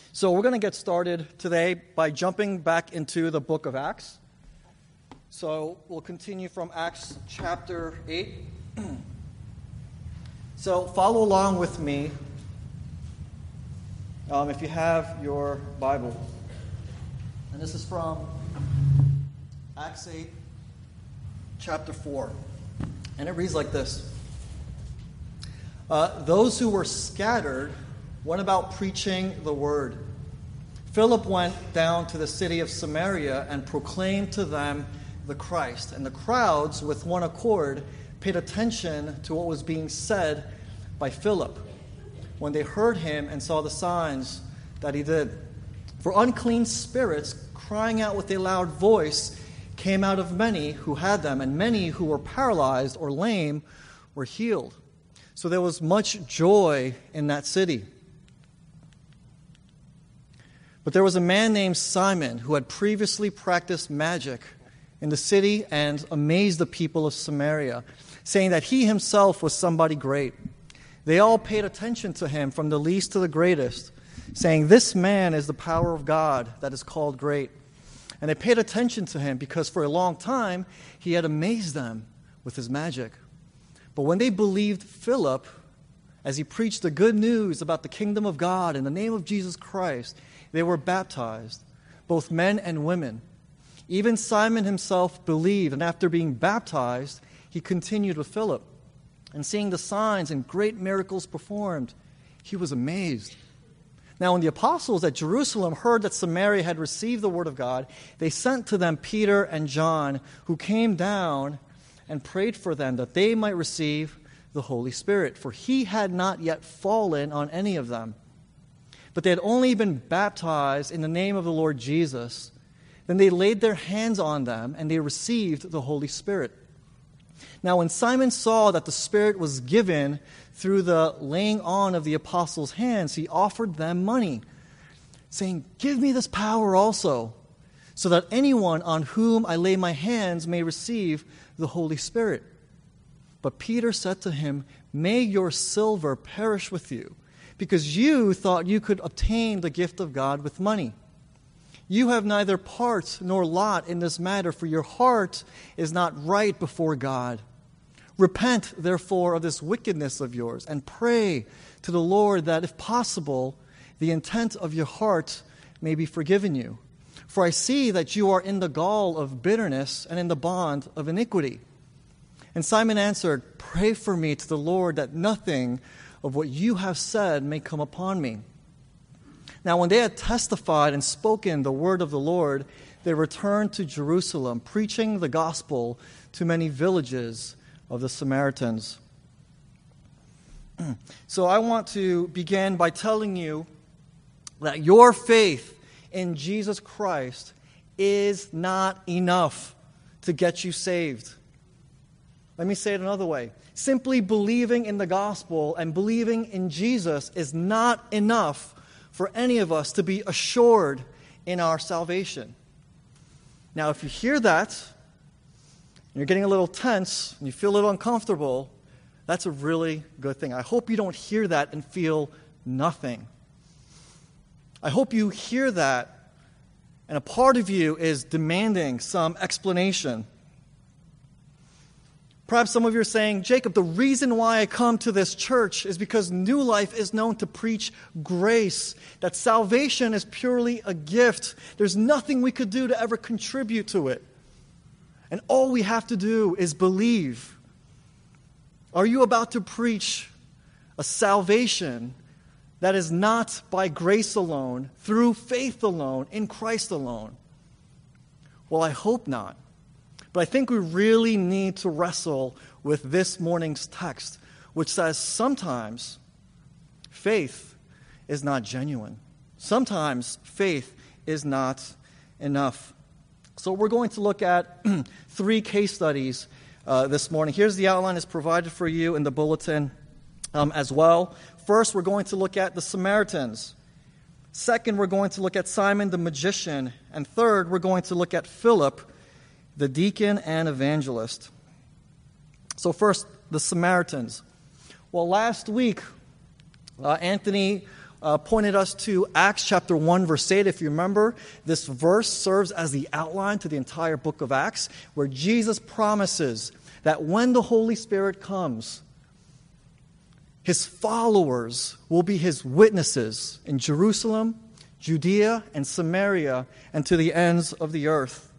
So we're going to get started today by jumping back into the book of Acts. So we'll continue from Acts chapter 8. So follow along with me if you have your Bible. And this is from Acts 8, chapter 4. And it reads like this. Those who were scattered went about preaching the word. Philip went down to the city of Samaria and proclaimed to them the Christ. And the crowds, with one accord, paid attention to what was being said by Philip when they heard him and saw the signs that he did. For unclean spirits, crying out with a loud voice, came out of many who had them, and many who were paralyzed or lame were healed. So there was much joy in that city. But there was a man named Simon who had previously practiced magic in the city and amazed the people of Samaria, saying that he himself was somebody great. They all paid attention to him from the least to the greatest, saying, "This man is the power of God that is called great." And they paid attention to him because for a long time he had amazed them with his magic. But when they believed Philip, as he preached the good news about the kingdom of God in the name of Jesus Christ, they were baptized, both men and women. Even Simon himself believed, and after being baptized, he continued with Philip. And seeing the signs and great miracles performed, he was amazed. Now when the apostles at Jerusalem heard that Samaria had received the word of God, they sent to them Peter and John, who came down and prayed for them that they might receive the Holy Spirit, for he had not yet fallen on any of them. But they had only been baptized in the name of the Lord Jesus. Then they laid their hands on them, and they received the Holy Spirit. Now when Simon saw that the Spirit was given through the laying on of the apostles' hands, he offered them money, saying, "Give me this power also, so that anyone on whom I lay my hands may receive the Holy Spirit." But Peter said to him, "May your silver perish with you, because you thought you could obtain the gift of God with money. You have neither part nor lot in this matter, for your heart is not right before God. Repent, therefore, of this wickedness of yours, and pray to the Lord that, if possible, the intent of your heart may be forgiven you. For I see that you are in the gall of bitterness and in the bond of iniquity." And Simon answered, "Pray for me to the Lord that nothing of what you have said may come upon me." Now when they had testified and spoken the word of the Lord, they returned to Jerusalem, preaching the gospel to many villages of the Samaritans. So I want to begin by telling you that your faith in Jesus Christ is not enough to get you saved. Let me say it another way. Simply believing in the gospel and believing in Jesus is not enough for any of us to be assured in our salvation. Now, if you hear that, and you're getting a little tense, and you feel a little uncomfortable, that's a really good thing. I hope you don't hear that and feel nothing. I hope you hear that, and a part of you is demanding some explanation. Perhaps some of you are saying, "Jacob, the reason why I come to this church is because New Life is known to preach grace, that salvation is purely a gift. There's nothing we could do to ever contribute to it. And all we have to do is believe." Are you about to preach a salvation that is not by grace alone, through faith alone, in Christ alone? Well, I hope not. But I think we really need to wrestle with this morning's text, which says sometimes faith is not genuine. Sometimes faith is not enough. So we're going to look at 3 case studies this morning. Here's the outline that's provided for you in the bulletin as well. First, we're going to look at the Samaritans. Second, we're going to look at Simon the magician. And third, we're going to look at Philip, the deacon and evangelist. So first, the Samaritans. Well, last week, Anthony pointed us to Acts chapter 1, verse 8. If you remember, this verse serves as the outline to the entire book of Acts, where Jesus promises that when the Holy Spirit comes, his followers will be his witnesses in Jerusalem, Judea, and Samaria, and to the ends of the earth.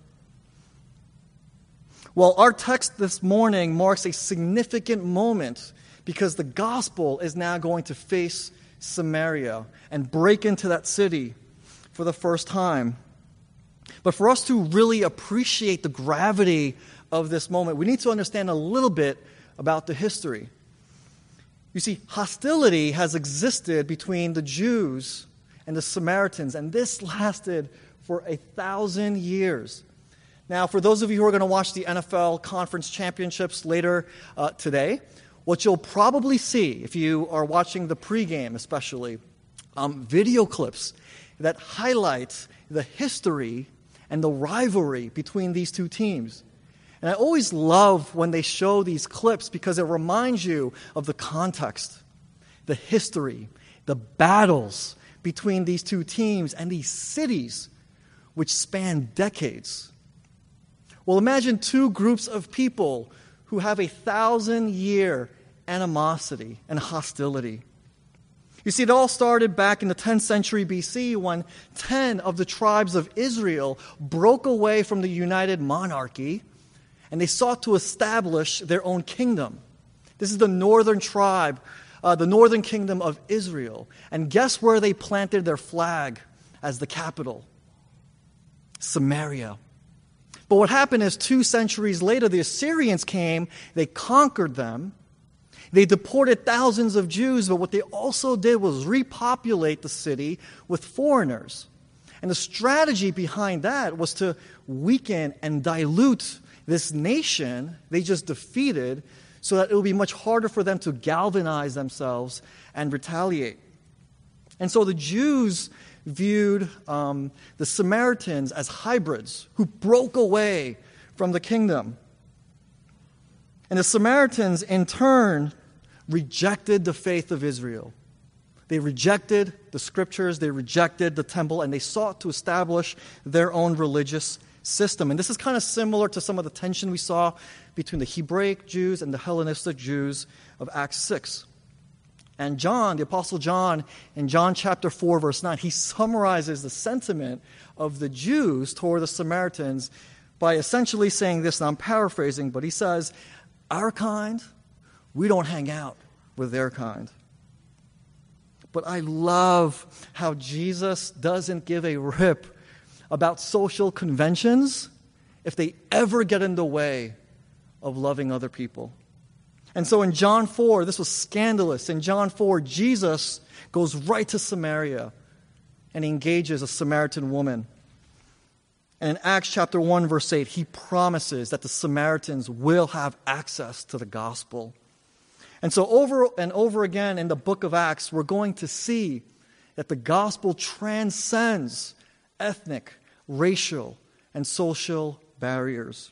Well, our text this morning marks a significant moment because the gospel is now going to face Samaria and break into that city for the first time. But for us to really appreciate the gravity of this moment, we need to understand a little bit about the history. You see, hostility has existed between the Jews and the Samaritans, and this lasted for 1,000 years. Now, for those of you who are going to watch the NFL Conference Championships later today, what you'll probably see, if you are watching the pregame especially, video clips that highlight the history and the rivalry between these two teams. And I always love when they show these clips because it reminds you of the context, the history, the battles between these two teams and these cities which span decades. Well, imagine two groups of people who have 1,000-year animosity and hostility. You see, it all started back in the 10th century BC when 10 of the tribes of Israel broke away from the united monarchy and they sought to establish their own kingdom. This is the northern tribe, the northern kingdom of Israel. And guess where they planted their flag as the capital? Samaria. But what happened is 2 centuries later, the Assyrians came, they conquered them, they deported thousands of Jews, but what they also did was repopulate the city with foreigners. And the strategy behind that was to weaken and dilute this nation they just defeated so that it would be much harder for them to galvanize themselves and retaliate. And so the Jews viewed the Samaritans as hybrids who broke away from the kingdom. And the Samaritans, in turn, rejected the faith of Israel. They rejected the scriptures, they rejected the temple, and they sought to establish their own religious system. And this is kind of similar to some of the tension we saw between the Hebraic Jews and the Hellenistic Jews of Acts 6. And John, the Apostle John, in John chapter 4, verse 9, he summarizes the sentiment of the Jews toward the Samaritans by essentially saying this, and I'm paraphrasing, but he says, our kind, we don't hang out with their kind. But I love how Jesus doesn't give a rip about social conventions if they ever get in the way of loving other people. And so in John 4, this was scandalous. In John 4, Jesus goes right to Samaria and engages a Samaritan woman. And in Acts chapter 1, verse 8, he promises that the Samaritans will have access to the gospel. And so over and over again in the book of Acts, we're going to see that the gospel transcends ethnic, racial, and social barriers.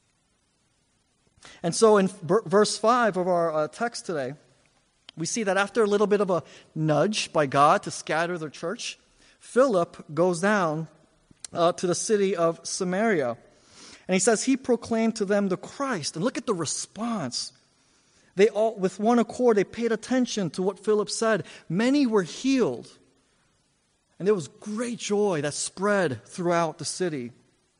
And so in verse 5 of our text today, we see that after a little bit of a nudge by God to scatter the church, Philip goes down to the city of Samaria. And he says he proclaimed to them the Christ. And look at the response. They all, with one accord, they paid attention to what Philip said. Many were healed. And there was great joy that spread throughout the city.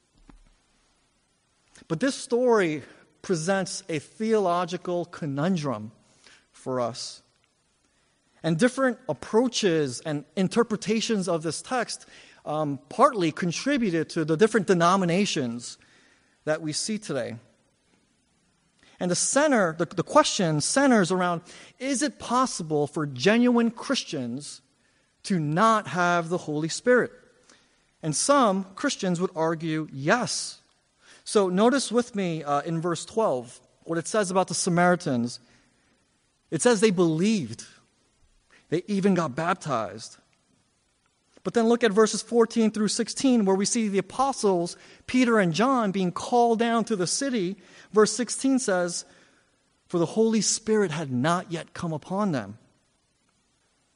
But this story presents a theological conundrum for us. And different approaches and interpretations of this text partly contributed to the different denominations that we see today. And the question centers around, is it possible for genuine Christians to not have the Holy Spirit? And some Christians would argue yes. So notice with me in verse 12 what it says about the Samaritans. It says they believed. They even got baptized. But then look at verses 14 through 16 where we see the apostles, Peter and John, being called down to the city. Verse 16 says, for the Holy Spirit had not yet come upon them.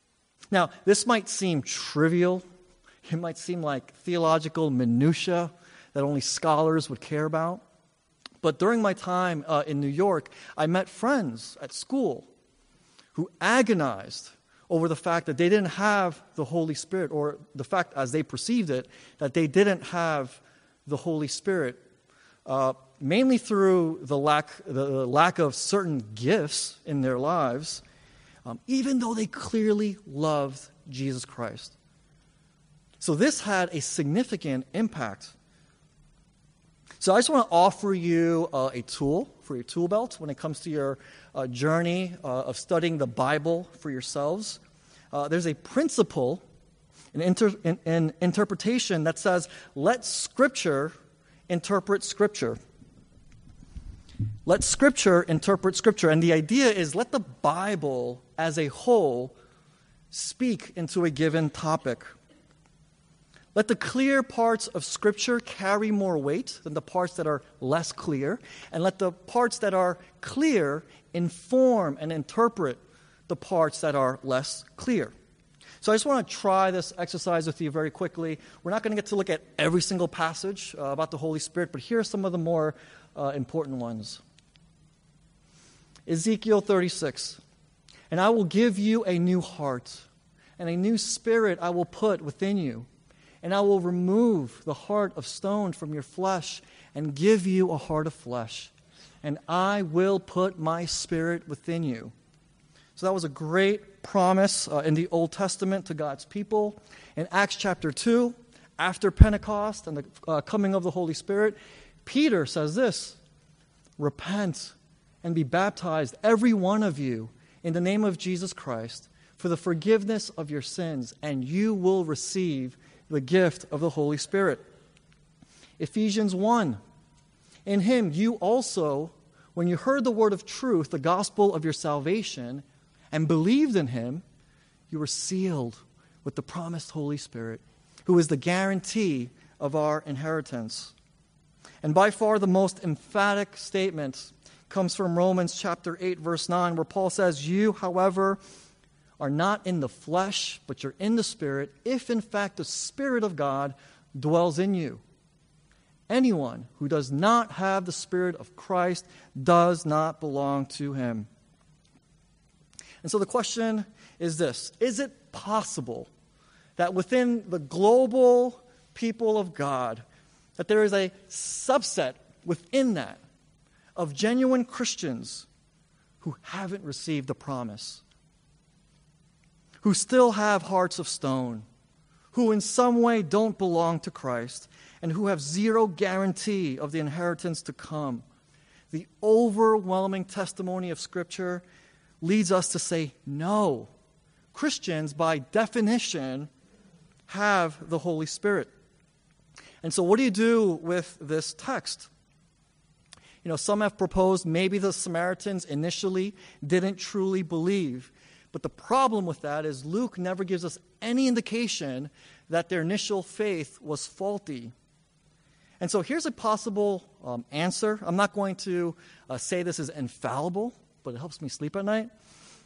Now, this might seem trivial. It might seem like theological minutia that only scholars would care about. But during my time in New York, I met friends at school who agonized over the fact that they didn't have the Holy Spirit, or the fact, as they perceived it, that they didn't have the Holy Spirit, mainly through the lack of certain gifts in their lives, even though they clearly loved Jesus Christ. So this had a significant impact. So I just want to offer you a tool for your tool belt when it comes to your journey of studying the Bible for yourselves. There's a principle in interpretation that says, let Scripture interpret Scripture. Let Scripture interpret Scripture. And the idea is, let the Bible as a whole speak into a given topic. Let the clear parts of Scripture carry more weight than the parts that are less clear, and let the parts that are clear inform and interpret the parts that are less clear. So I just want to try this exercise with you very quickly. We're not going to get to look at every single passage about the Holy Spirit, but here are some of the more important ones. Ezekiel 36. And I will give you a new heart, and a new spirit I will put within you. And I will remove the heart of stone from your flesh and give you a heart of flesh. And I will put my spirit within you. So that was a great promise in the Old Testament to God's people. In Acts chapter 2, after Pentecost and the coming of the Holy Spirit, Peter says this, repent and be baptized, every one of you, in the name of Jesus Christ, for the forgiveness of your sins, and you will receive the gift of the Holy Spirit. Ephesians 1. In him you also, when you heard the word of truth, the gospel of your salvation, and believed in him, you were sealed with the promised Holy Spirit, who is the guarantee of our inheritance. And by far the most emphatic statement comes from Romans chapter 8, verse 9, where Paul says, you, however, are not in the flesh, but you're in the Spirit, if in fact the Spirit of God dwells in you. Anyone who does not have the Spirit of Christ does not belong to him. And so the question is this, is it possible that within the global people of God, that there is a subset within that of genuine Christians who haven't received the promise, who still have hearts of stone, who in some way don't belong to Christ, and who have zero guarantee of the inheritance to come? The overwhelming testimony of Scripture leads us to say, no, Christians, by definition, have the Holy Spirit. And so what do you do with this text? You know, some have proposed maybe the Samaritans initially didn't truly believe. But the problem with that is Luke never gives us any indication that their initial faith was faulty. And so here's a possible answer. I'm not going to say this is infallible, but it helps me sleep at night.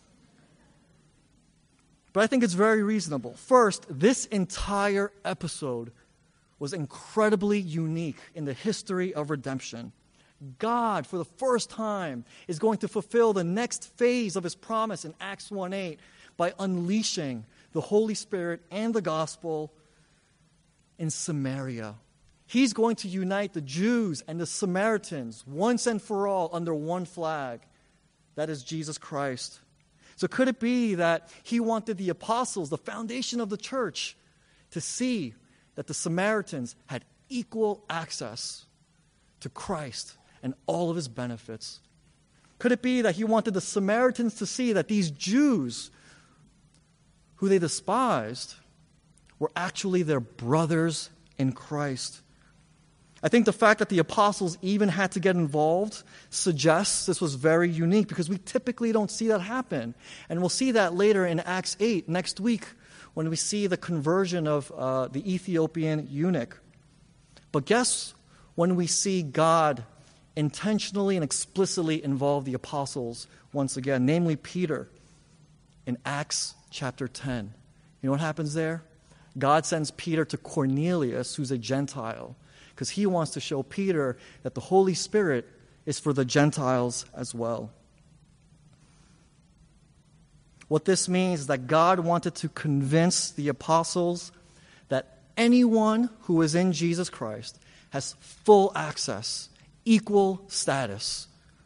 But I think it's very reasonable. First, this entire episode was incredibly unique in the history of redemption. God, for the first time, is going to fulfill the next phase of his promise in Acts 1:8 by unleashing the Holy Spirit and the gospel in Samaria. He's going to unite the Jews and the Samaritans once and for all under one flag. That is Jesus Christ. So could it be that he wanted the apostles, the foundation of the church, to see that the Samaritans had equal access to Christ and all of his benefits? Could it be that he wanted the Samaritans to see that these Jews, who they despised, were actually their brothers in Christ? I think the fact that the apostles even had to get involved suggests this was very unique, because we typically don't see that happen. And we'll see that later in Acts 8 next week when we see the conversion of the Ethiopian eunuch. But guess when we see God intentionally and explicitly involve the apostles once again, namely Peter, in Acts chapter 10. You know what happens there? God sends Peter to Cornelius, who's a Gentile, because he wants to show Peter that the Holy Spirit is for the Gentiles as well. What this means is that God wanted to convince the apostles that anyone who is in Jesus Christ has full access, equal status.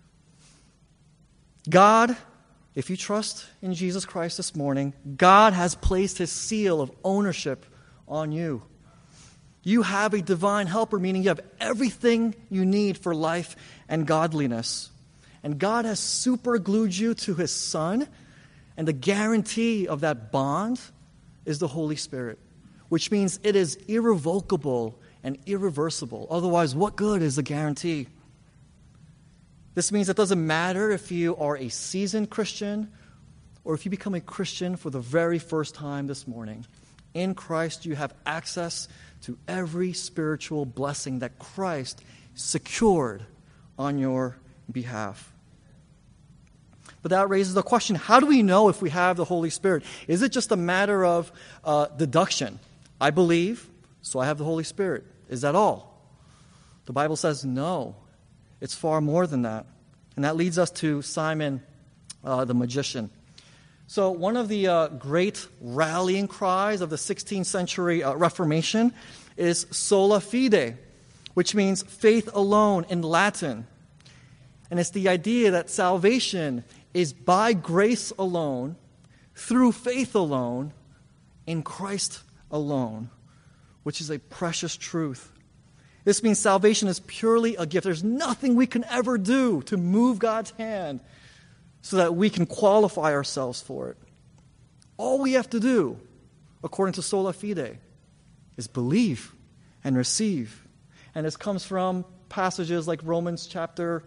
God, if you trust in Jesus Christ this morning, God has placed his seal of ownership on you. You have a divine helper, meaning you have everything you need for life and godliness. And God has superglued you to his Son, and the guarantee of that bond is the Holy Spirit, which means it is irrevocable and irreversible. Otherwise, what good is the guarantee? This means it doesn't matter if you are a seasoned Christian or if you become a Christian for the very first time this morning. In Christ, you have access to every spiritual blessing that Christ secured on your behalf. But that raises the question, how do we know if we have the Holy Spirit? Is it just a matter of deduction? I believe, so I have the Holy Spirit. Is that all? The Bible says no. It's far more than that. And that leads us to Simon the magician. So one of the great rallying cries of the 16th century Reformation is sola fide, which means faith alone in Latin. And it's the idea that salvation is by grace alone, through faith alone, in Christ alone, which is a precious truth. This means salvation is purely a gift. There's nothing we can ever do to move God's hand so that we can qualify ourselves for it. All we have to do, according to sola fide, is believe and receive. And this comes from passages like Romans chapter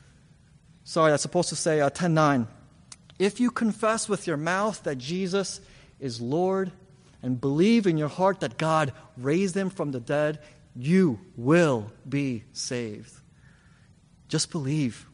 10:9. If you confess with your mouth that Jesus is Lord and believe in your heart that God raised him from the dead, you will be saved. Just believe.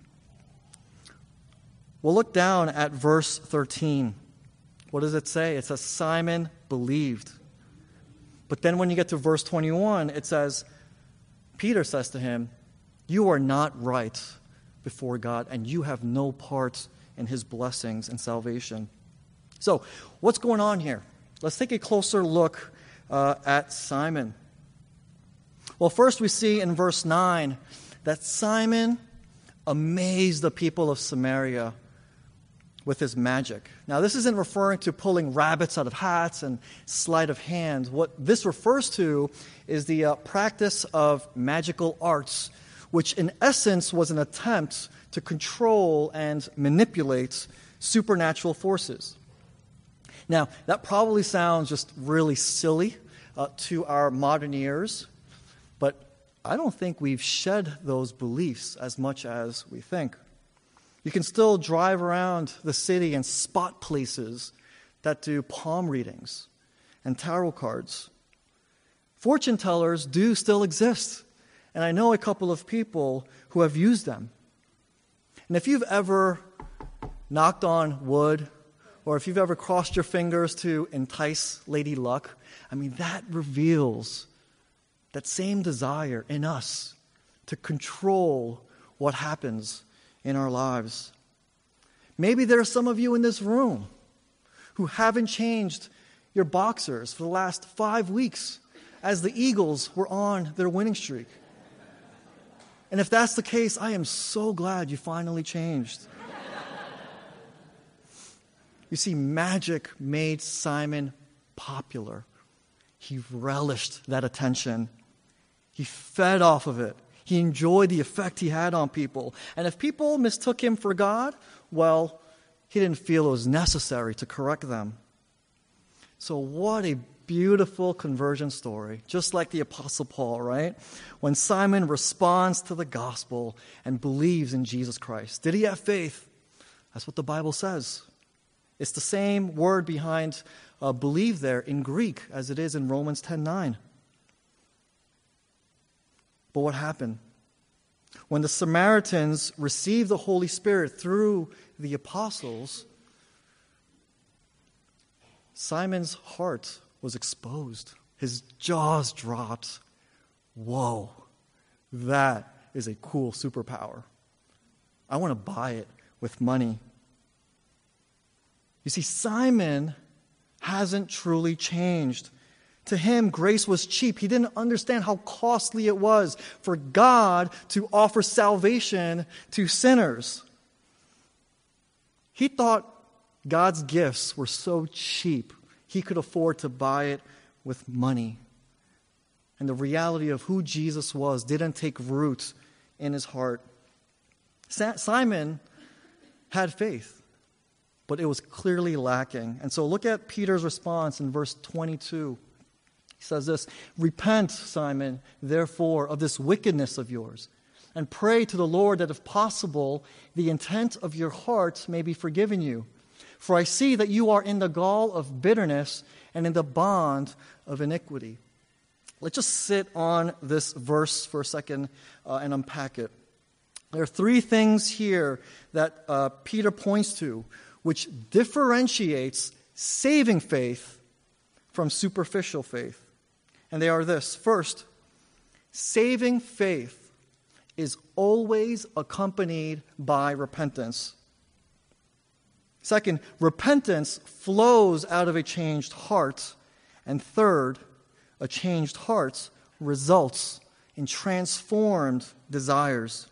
We'll look down at verse 13. What does it say? It says, Simon believed. But then when you get to verse 21, it says, Peter says to him, you are not right before God, and you have no part in his blessings and salvation. So, what's going on here? Let's take a closer look at Simon. Well, first we see in verse 9 that Simon amazed the people of Samaria with his magic. Now, this isn't referring to pulling rabbits out of hats and sleight of hand. What this refers to is the practice of magical arts, which in essence was an attempt to control and manipulate supernatural forces. Now, that probably sounds just really silly to our modern ears, but I don't think we've shed those beliefs as much as we think. You can still drive around the city and spot places that do palm readings and tarot cards. Fortune tellers do still exist, and I know a couple of people who have used them. And if you've ever knocked on wood, or if you've ever crossed your fingers to entice Lady Luck, that reveals that same desire in us to control what happens in our lives. Maybe there are some of you in this room who haven't changed your boxers for the last 5 weeks as the Eagles were on their winning streak. And if that's the case, I am so glad you finally changed. You see, magic made Simon popular. He relished that attention. He fed off of it. He enjoyed the effect he had on people. And if people mistook him for God, well, he didn't feel it was necessary to correct them. So what a beautiful conversion story, just like the Apostle Paul, right? When Simon responds to the gospel and believes in Jesus Christ. Did he have faith? That's what the Bible says. It's the same word behind believe there in Greek as it is in Romans 10:9. But what happened? When the Samaritans received the Holy Spirit through the apostles, Simon's heart was exposed. His jaws dropped. Whoa, that is a cool superpower. I want to buy it with money. You see, Simon hasn't truly changed. To him, grace was cheap. He didn't understand how costly it was for God to offer salvation to sinners. He thought God's gifts were so cheap, he could afford to buy it with money. And the reality of who Jesus was didn't take root in his heart. Simon had faith, but it was clearly lacking. And so look at Peter's response in verse 22. He says this, "Repent, Simon, therefore, of this wickedness of yours, and pray to the Lord that if possible, the intent of your heart may be forgiven you. For I see that you are in the gall of bitterness and in the bond of iniquity." Let's just sit on this verse for a second and unpack it. There are three things here that Peter points to, which differentiates saving faith from superficial faith. And they are this. First, saving faith is always accompanied by repentance. Second, repentance flows out of a changed heart. And third, a changed heart results in transformed desires.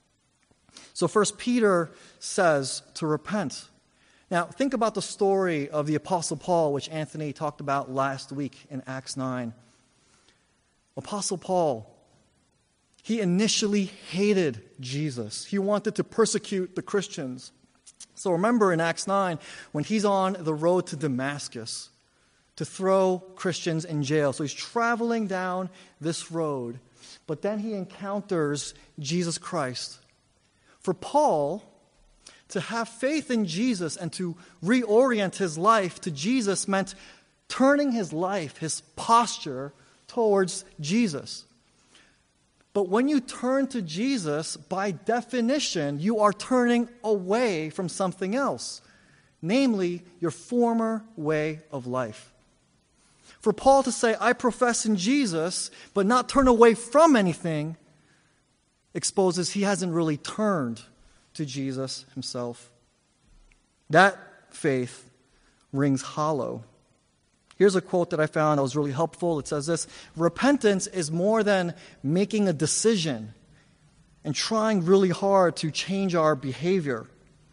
So first, Peter says to repent. Now, think about the story of the Apostle Paul, which Anthony talked about last week in Acts 9. Apostle Paul, he initially hated Jesus. He wanted to persecute the Christians. So remember in Acts 9, when he's on the road to Damascus to throw Christians in jail. So he's traveling down this road, but then he encounters Jesus Christ. For Paul, to have faith in Jesus and to reorient his life to Jesus meant turning his life, his posture, towards Jesus. But when you turn to Jesus, by definition, you are turning away from something else, namely your former way of life. For Paul to say, "I profess in Jesus," but not turn away from anything, exposes he hasn't really turned to Jesus himself. That faith rings hollow. Here's a quote that I found that was really helpful. It says this, "Repentance is more than making a decision and trying really hard to change our behavior.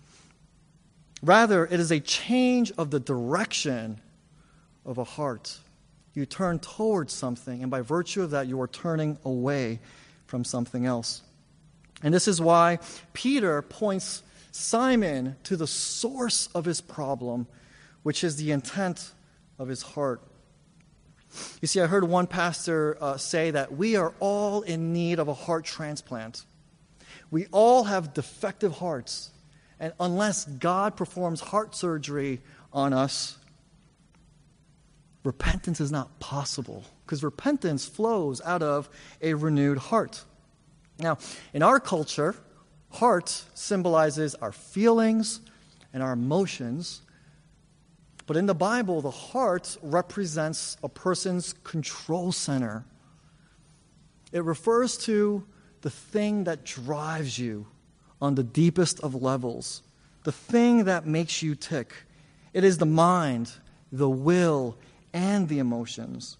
Rather, it is a change of the direction of a heart. You turn towards something, and by virtue of that, you are turning away from something else." And this is why Peter points Simon to the source of his problem, which is the intent of his heart. You see, I heard one pastor say that we are all in need of a heart transplant. We all have defective hearts, and unless God performs heart surgery on us, repentance is not possible, because repentance flows out of a renewed heart. Now, in our culture, heart symbolizes our feelings and our emotions. But in the Bible, the heart represents a person's control center. It refers to the thing that drives you on the deepest of levels, the thing that makes you tick. It is the mind, the will, and the emotions.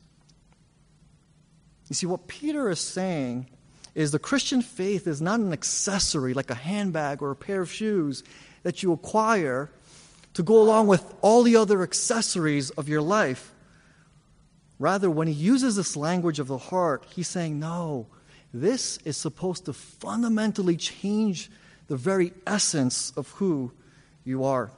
You see, what Peter is saying is the Christian faith is not an accessory like a handbag or a pair of shoes that you acquire to go along with all the other accessories of your life. Rather, when he uses this language of the heart, he's saying, no, this is supposed to fundamentally change the very essence of who you are.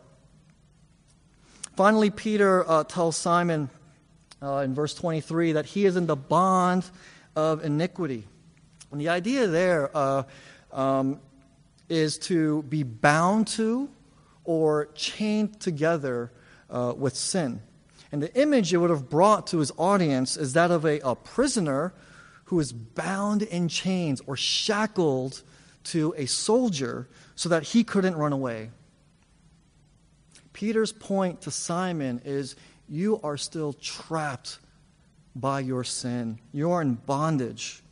Finally, Peter tells Simon in verse 23 that he is in the bond of iniquity. And the idea there is to be bound to or chained together with sin. And the image it would have brought to his audience is that of a prisoner who is bound in chains or shackled to a soldier so that he couldn't run away. Peter's point to Simon is, you are still trapped by your sin. You are in bondage.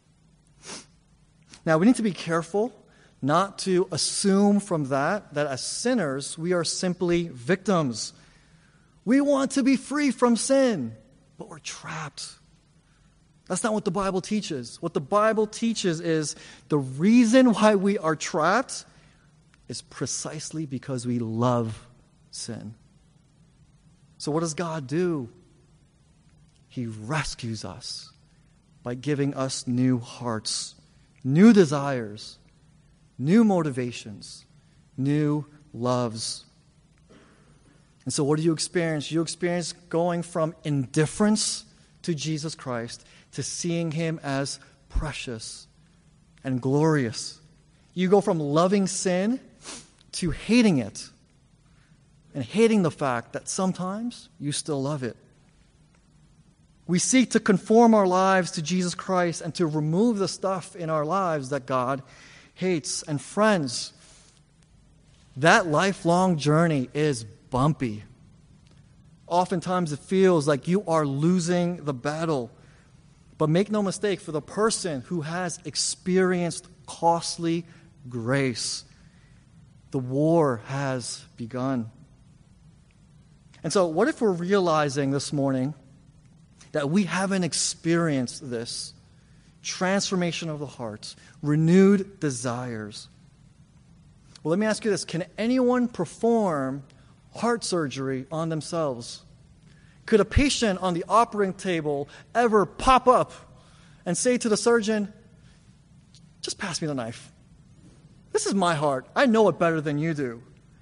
Now, we need to be careful not to assume from that as sinners, we are simply victims. We want to be free from sin, but we're trapped. That's not what the Bible teaches. What the Bible teaches is the reason why we are trapped is precisely because we love sin. So what does God do? He rescues us by giving us new hearts, new desires, new motivations, new loves. And so what do you experience? You experience going from indifference to Jesus Christ to seeing him as precious and glorious. You go from loving sin to hating it and hating the fact that sometimes you still love it. We seek to conform our lives to Jesus Christ and to remove the stuff in our lives that God hates. And friends, that lifelong journey is bumpy. Oftentimes it feels like you are losing the battle. But make no mistake, for the person who has experienced costly grace, the war has begun. And so what if we're realizing this morning that we haven't experienced this transformation of the heart, renewed desires? Well, let me ask you this. Can anyone perform heart surgery on themselves? Could a patient on the operating table ever pop up and say to the surgeon, just pass me the knife. This is my heart. I know it better than you do.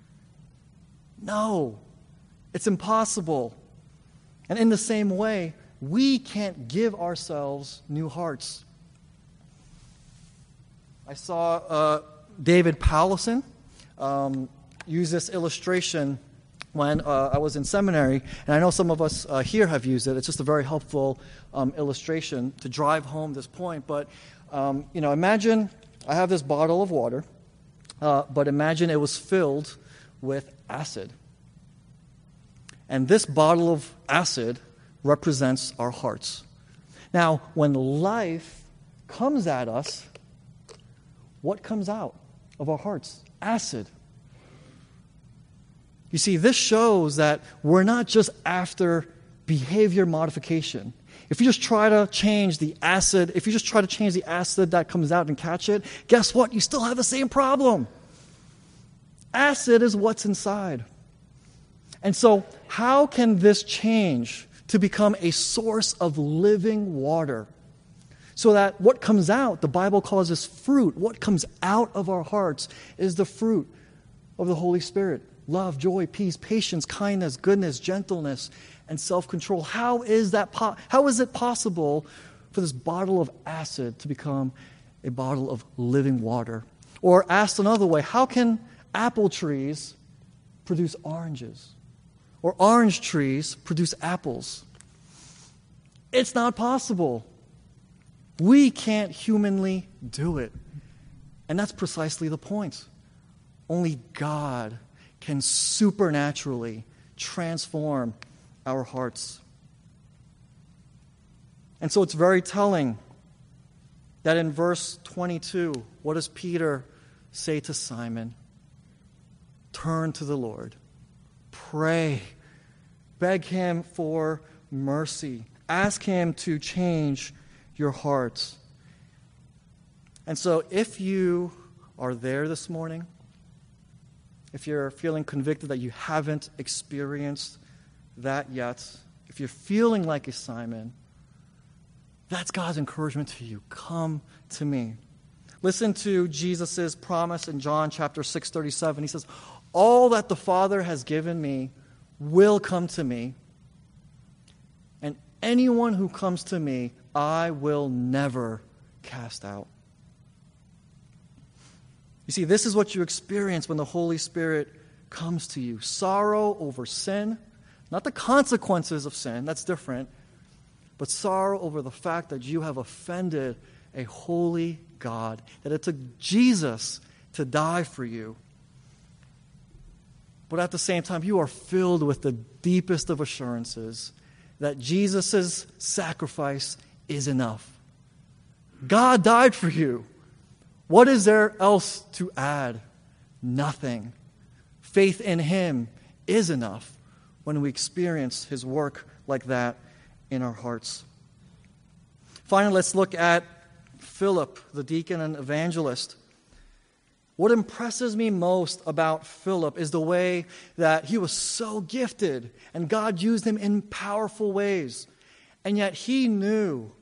No, it's impossible. And in the same way, we can't give ourselves new hearts. I saw David Powlison use this illustration when I was in seminary, and I know some of us here have used it. It's just a very helpful illustration to drive home this point. But, imagine I have this bottle of water, but imagine it was filled with acid. And this bottle of acid represents our hearts. Now, when life comes at us, what comes out of our hearts? Acid. You see, this shows that we're not just after behavior modification. If you just try to change the acid, that comes out and catch it, guess what? You still have the same problem. Acid is what's inside. And so, how can this change to become a source of living water? So that what comes out, the Bible calls this fruit, what comes out of our hearts is the fruit of the Holy Spirit. Love, joy, peace, patience, kindness, goodness, gentleness, and self-control. How is it possible for this bottle of acid to become a bottle of living water? Or asked another way, how can apple trees produce oranges? Or orange trees produce apples? It's not possible. We can't humanly do it. And that's precisely the point. Only God can supernaturally transform our hearts. And so it's very telling that in verse 22, what does Peter say to Simon? Turn to the Lord. Pray. Beg him for mercy. Ask him to change your hearts. And so if you are there this morning, if you're feeling convicted that you haven't experienced that yet, if you're feeling like a Simon, that's God's encouragement to you. Come to me. Listen to Jesus' promise in John chapter 6:37. He says, all that the Father has given me will come to me, and anyone who comes to me, I will never cast out. You see, this is what you experience when the Holy Spirit comes to you. Sorrow over sin, not the consequences of sin, that's different, but sorrow over the fact that you have offended a holy God, that it took Jesus to die for you. but at the same time, you are filled with the deepest of assurances that Jesus' sacrifice is enough. God died for you. What is there else to add? Nothing. Faith in Him is enough when we experience His work like that in our hearts. Finally, let's look at Philip, the deacon and evangelist. What impresses me most about Philip is the way that he was so gifted and God used him in powerful ways. And yet he knew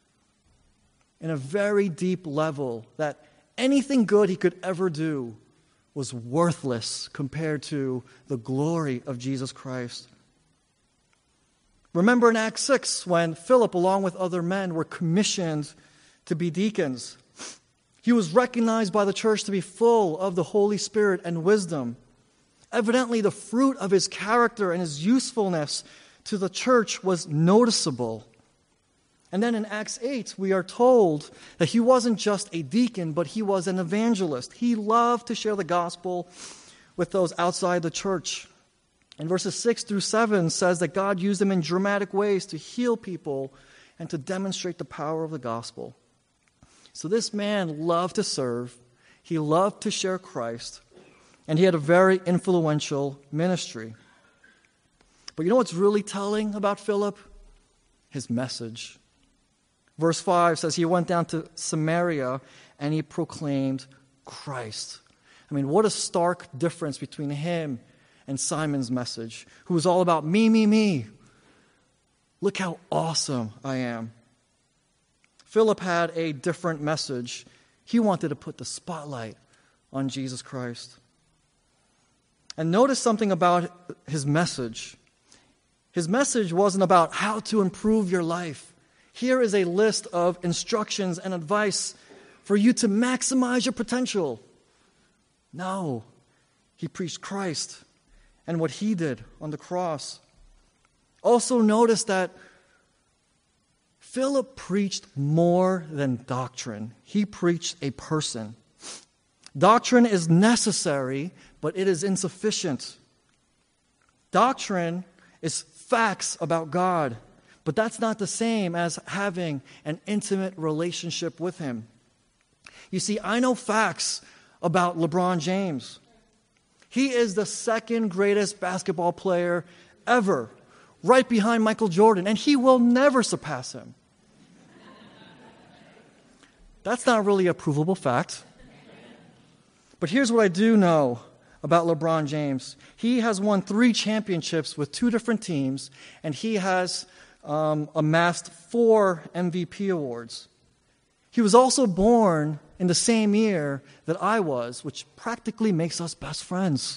in a very deep level that anything good he could ever do was worthless compared to the glory of Jesus Christ. Remember in Acts 6 when Philip, along with other men, were commissioned to be deacons. He was recognized by the church to be full of the Holy Spirit and wisdom. Evidently, the fruit of his character and his usefulness to the church was noticeable. And then in Acts 8, we are told that he wasn't just a deacon, but he was an evangelist. He loved to share the gospel with those outside the church. And verses 6 through 7 says that God used him in dramatic ways to heal people and to demonstrate the power of the gospel. So this man loved to serve, he loved to share Christ, and he had a very influential ministry. But you know what's really telling about Philip? His message. Verse 5 says he went down to Samaria and he proclaimed Christ. I mean, what a stark difference between him and Simon's message, who was all about me, me, me. Look how awesome I am. Philip had a different message. He wanted to put the spotlight on Jesus Christ. And notice something about his message. His message wasn't about how to improve your life. Here is a list of instructions and advice for you to maximize your potential. No, he preached Christ and what he did on the cross. Also notice that Philip preached more than doctrine. He preached a person. Doctrine is necessary, but it is insufficient. Doctrine is facts about God, but that's not the same as having an intimate relationship with Him. You see, I know facts about LeBron James. He is the second greatest basketball player ever, right behind Michael Jordan, and he will never surpass him. That's not really a provable fact. But here's what I do know about LeBron James. He has won 3 championships with 2 different teams, and he has amassed 4 MVP awards. He was also born in the same year that I was, which practically makes us best friends.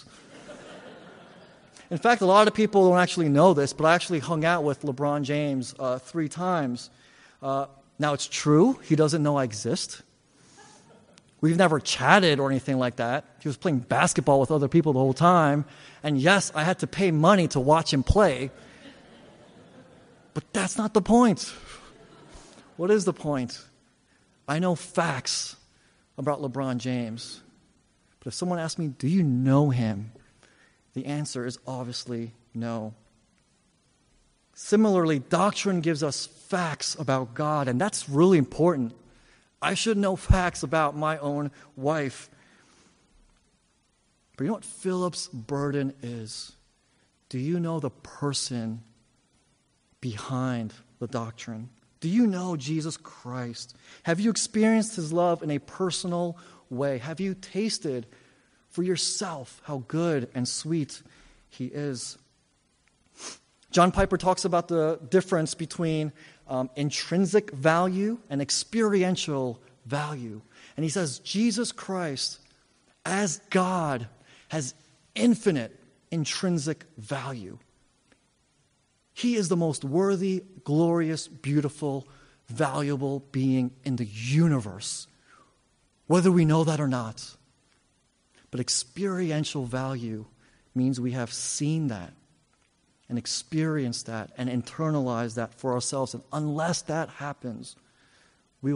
In fact, a lot of people don't actually know this, but I actually hung out with LeBron James 3 times. Now, it's true, he doesn't know I exist. We've never chatted or anything like that. He was playing basketball with other people the whole time. And yes, I had to pay money to watch him play. But that's not the point. What is the point? I know facts about LeBron James. But if someone asks me, do you know him? The answer is obviously no. Similarly, doctrine gives us facts about God, and that's really important. I should know facts about my own wife. But you know what Philip's burden is? Do you know the person behind the doctrine? Do you know Jesus Christ? Have you experienced His love in a personal way? Have you tasted for yourself how good and sweet He is? John Piper talks about the difference between intrinsic value and experiential value. And he says Jesus Christ, as God, has infinite intrinsic value. He is the most worthy, glorious, beautiful, valuable being in the universe, whether we know that or not. But experiential value means we have seen that and experienced that and internalized that for ourselves. And unless that happens, we will never be impacted. We will never change.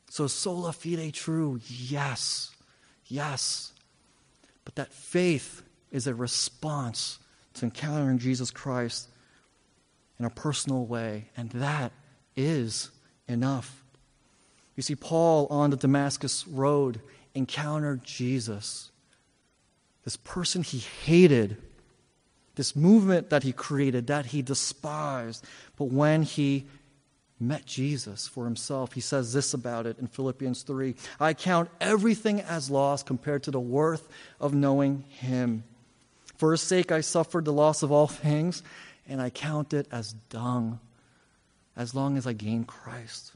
So sola fide true, yes, yes. But that faith is a response to encountering Jesus Christ in a personal way, and that is enough. You see, Paul on the Damascus road encountered Jesus, this person he hated, this movement that he created, that he despised. But when he met Jesus for himself, he says this about it in Philippians 3. I count everything as loss compared to the worth of knowing him. For his sake I suffered the loss of all things, and I count it as dung, as long as I gain Christ.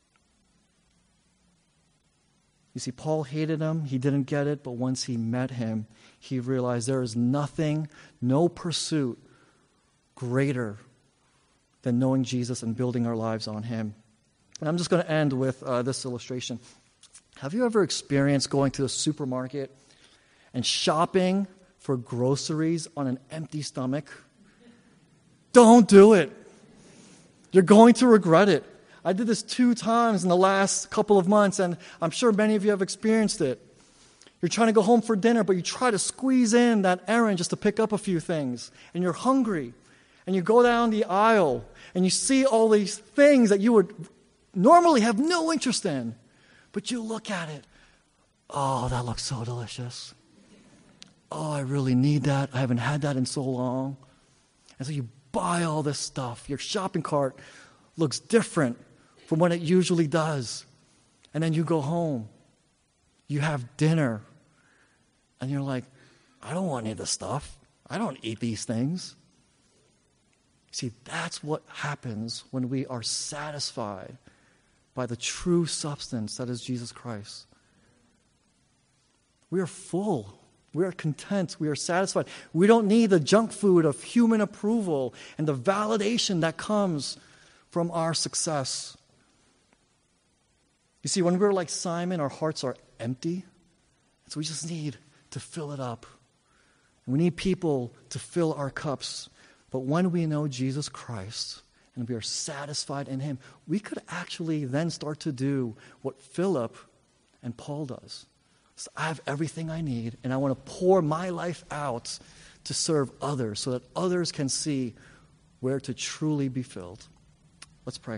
You see, Paul hated him. He didn't get it, but once he met him, he realized there is nothing, no pursuit greater than knowing Jesus and building our lives on him. And I'm just going to end with this illustration. Have you ever experienced going to the supermarket and shopping for groceries on an empty stomach? Don't do it. You're going to regret it. I did this 2 times in the last couple of months, and I'm sure many of you have experienced it. You're trying to go home for dinner, but you try to squeeze in that errand just to pick up a few things, and you're hungry. And you go down the aisle, and you see all these things that you would normally have no interest in, but you look at it. Oh, that looks so delicious. Oh, I really need that. I haven't had that in so long. And so you buy all this stuff. Your shopping cart looks different from what it usually does. And then you go home. You have dinner. And you're like, I don't want any of this stuff. I don't eat these things. See, that's what happens when we are satisfied by the true substance that is Jesus Christ. We are full. We are content. We are satisfied. We don't need the junk food of human approval and the validation that comes from our success. You see, when we're like Simon, our hearts are empty. So we just need to fill it up. And we need people to fill our cups. But when we know Jesus Christ and we are satisfied in him, we could actually then start to do what Philip and Paul does. So I have everything I need, and I want to pour my life out to serve others so that others can see where to truly be filled. Let's pray.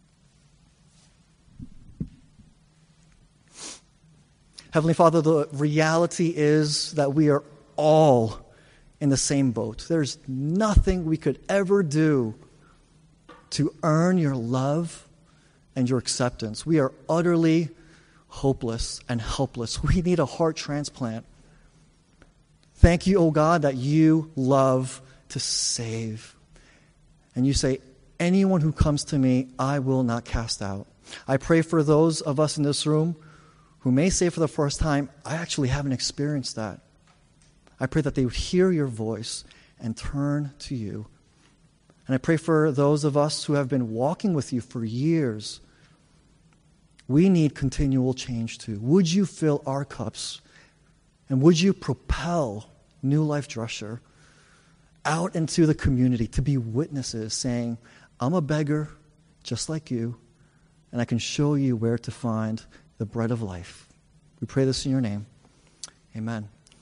Heavenly Father, the reality is that we are all in the same boat. There's nothing we could ever do to earn your love and your acceptance. We are utterly hopeless and helpless. We need a heart transplant. Thank you, O God, that you love to save. And you say, anyone who comes to me, I will not cast out. I pray for those of us in this room who may say for the first time, I actually haven't experienced that. I pray that they would hear your voice and turn to you. And I pray for those of us who have been walking with you for years. We need continual change too. Would you fill our cups? And would you propel New Life Drescher out into the community to be witnesses saying, I'm a beggar just like you, and I can show you where to find the bread of life. We pray this in your name. Amen.